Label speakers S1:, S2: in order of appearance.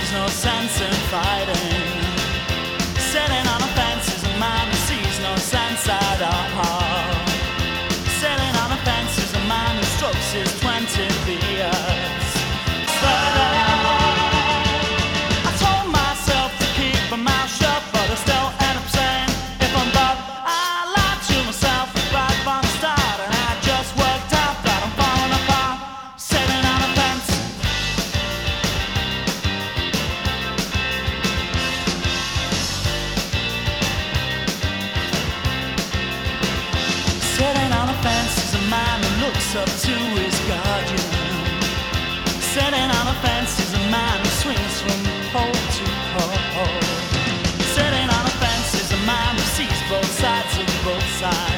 S1: sees no sense in fighting. Sitting on a fence is a man who sees no sense at all. Sitting on a fence is a man who strokes his 20 beers. I told myself to keep my mouth shut, but I still end up saying, if I'm bugged, I lied to myself right from the start, and I just worked out that I'm falling apart. Sitting on a fence. Sitting on a fence is a man who looks up to his guardian. Sitting on a fence is a man who swings from pole to pole. Sitting on a fence is a man who sees both sides of both sides.